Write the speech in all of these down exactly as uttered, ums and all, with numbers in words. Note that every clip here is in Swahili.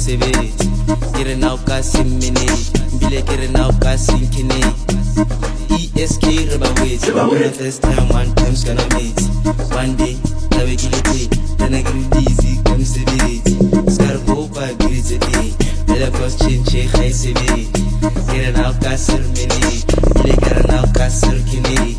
sebetse ke re now ka simmene mbile ke re now ka sinkene E S K re ba wetse ba bona first time one time's gonna meet one day tabe ke le pay then I get busy come sebetse skar go pa gritse day bela cause change ga sebetse ke re now ka simmene mbile ke re now ka sinkene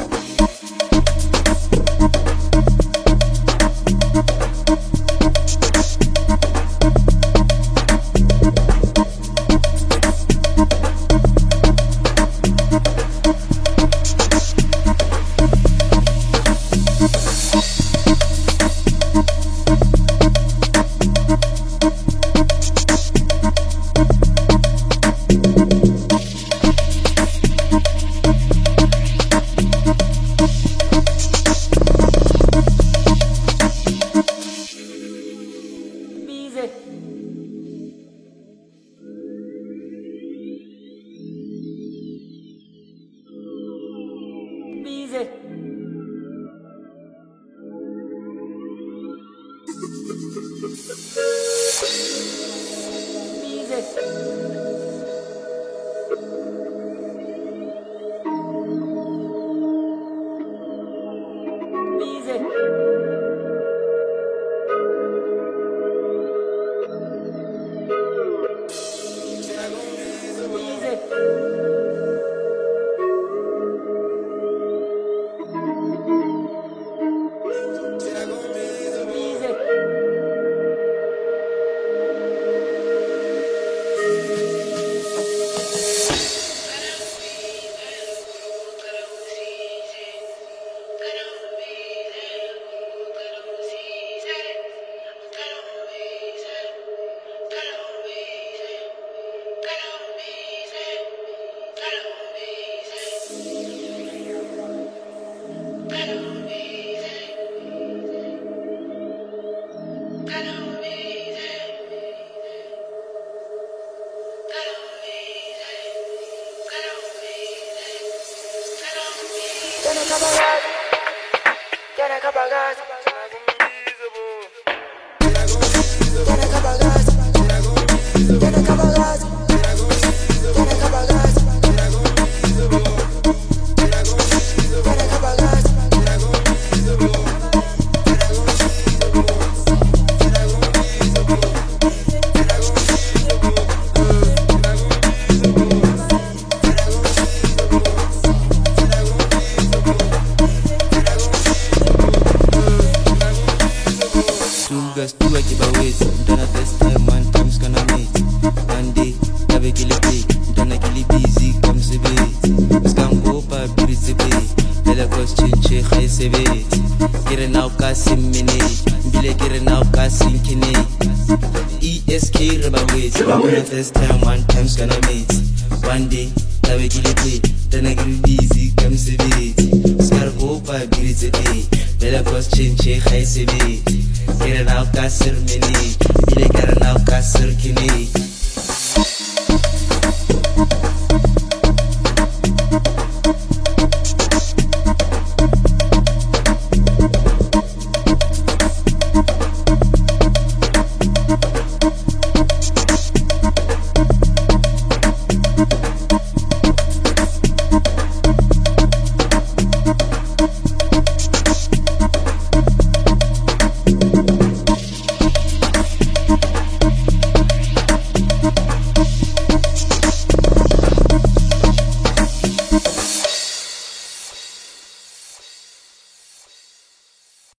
First time one time's gonna meet one day tabe ke le pay then I get busy come sebetse skar go pa gritse day bela cause change ga sebetse ke re now ka sirmene ile ke re now ka sirkene